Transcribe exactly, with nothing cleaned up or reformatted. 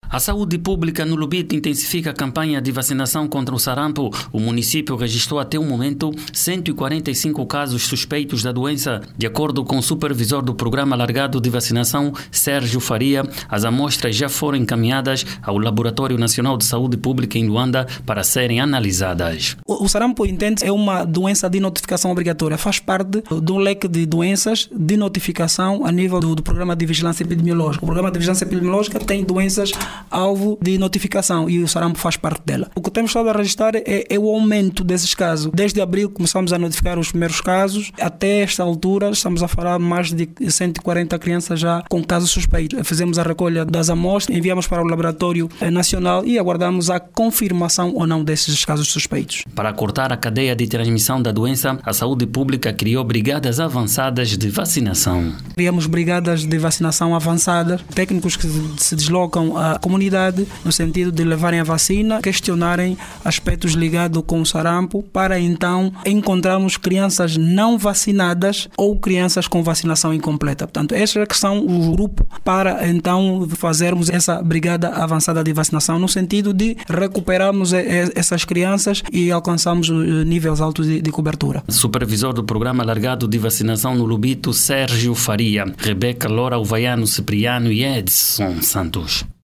A saúde pública no Lubito intensifica a campanha de vacinação contra o sarampo. O município registrou até o momento cento e quarenta e cinco casos suspeitos da doença. De acordo com o supervisor do Programa Alargado de Vacinação, Sérgio Faria, as amostras já foram encaminhadas ao Laboratório Nacional de Saúde Pública em Luanda para serem analisadas. O, o sarampo entende é uma doença de notificação obrigatória. Faz parte de um leque de doenças de notificação a nível do, do Programa de Vigilância Epidemiológica. O Programa de Vigilância Epidemiológica tem doenças alvo de notificação e o sarampo faz parte dela. O que temos estado a registrar é, é o aumento desses casos. Desde abril começamos a notificar os primeiros casos. Até esta altura estamos a falar mais de cento e quarenta crianças já com casos suspeitos. Fizemos a recolha das amostras, enviamos para o Laboratório Nacional e aguardamos a confirmação ou não desses casos suspeitos. Para cortar a cadeia de transmissão da doença, a saúde pública criou brigadas avançadas de vacinação. Criamos brigadas de vacinação avançadas, técnicos que se deslocam à comunidade no sentido de levarem a vacina, questionarem aspectos ligados com o sarampo, para então encontrarmos crianças não vacinadas ou crianças com vacinação incompleta. Portanto, estes é que são o grupo para então fazermos essa brigada avançada de vacinação no sentido de recuperarmos essas crianças e alcançarmos níveis altos de, de cobertura. Supervisor do Programa Alargado de Vacinação no Lubito, Sérgio Faria, Rebeca Lora Uvaiano Cipriano e Edson Santos.